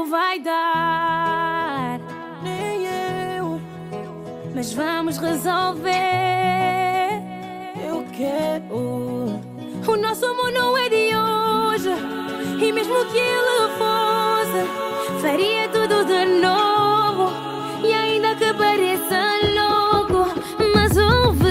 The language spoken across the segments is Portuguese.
medo vai dar. Nem eu. Mas vamos resolver. Eu quero. O nosso amor não é de hoje. E mesmo que ele fosse, faria tudo de novo. E ainda que pareça louco, mas ouve.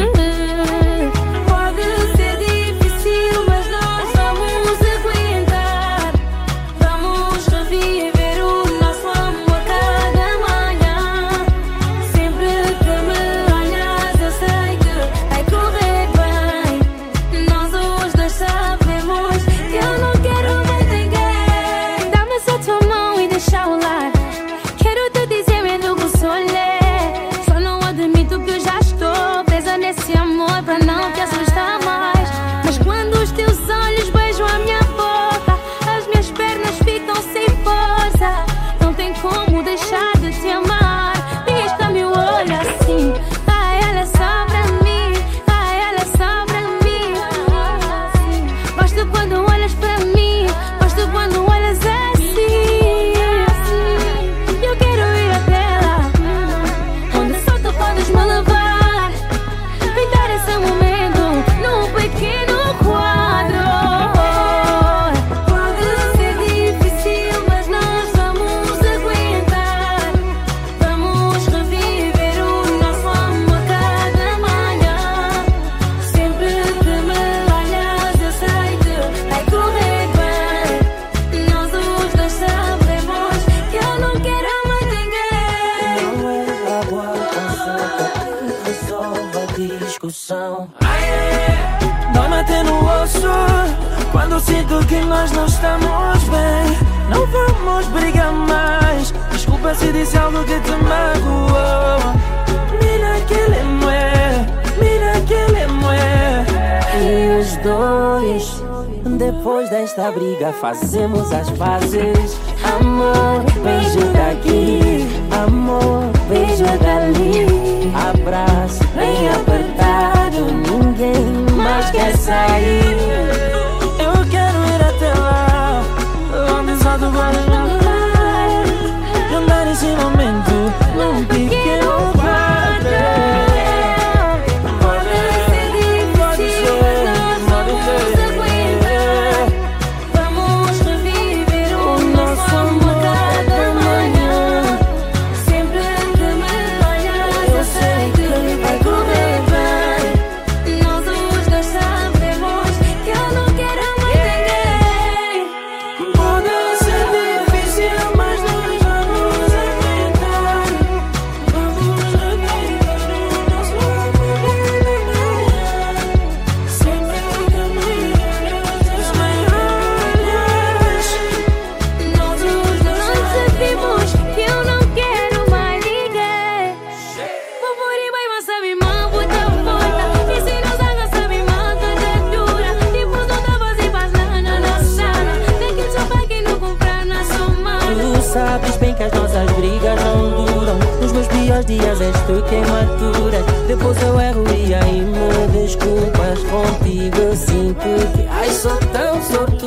Pode ser difícil, mas nós vamos aguentar. Vamos reviver o nosso amor cada manhã. Sempre que me olhas eu sei que vai correr bem. Nós os dois sabemos que eu não quero mais ninguém. Dá-me só tua mão e deixa o lar. Quero te dizer medo que sou lé. Só não admito que já estou presa nesse amor pra não te assustar mais. Mas quando os teus olhos beijam a minha boca, as minhas pernas ficam sem força. Não tem como deixar de te amar. Pisca-me o olho assim. Ai, ela é só pra mim. Ai, ela é só pra mim. Gosto quando olhas pra mim. Gosto quando olhas assim. Eu quero ir até lá, onde só tu podes me levar. Pintar esse momento num pequeno quadro. Pode ser difícil, mas nós vamos aguentar. Vamos reviver o nosso amor cada manhã. Sempre que me olhas eu sei que vai correr bem. Nós os dois sabemos que eu não quero mais ninguém. Não é água com sopa que resolve a discussão. Dói-me até no osso quando sinto que nós não estamos bem. Não vamos brigar mais. Desculpa se disse algo que te magoou. Mira que ele é, mira que ele é. E os dois, depois desta briga, fazemos as pazes. Amor, beijo daqui. Amor, beijo dali. Abraço bem apertado. Ninguém mais quer sair. Eu quero ir até lá, onde só tu podes me levar. E andar nesse momento num pequeno quarto. Pode ser difícil, mas nós vamos aguentar. Vamos reviver o nosso amor cada manhã. Sempre que me olhas eu sei que vai correr bem. Nós os dois sabemos que eu não quero mais ninguém. Pode ser difícil, mas nós vamos aguentar. Vamos reviver o nosso amor cada manhã. Sempre que me olhas, Nós os dois sabemos que eu não quero mais ninguém. Vou por aí, vai, sabe, mão, puta, puta. E se não sabe, sabe, mão, toda dura. Tipo, não dá vazio, faz nada na sala. Tem que só quem não comprar na soma. Tu sabes bem que as nossas brigas não duram. Nos meus piores dias és tu quem maturas. Depois eu erro e aí me desculpas. Contigo eu sinto que ai, sou tão sortudo.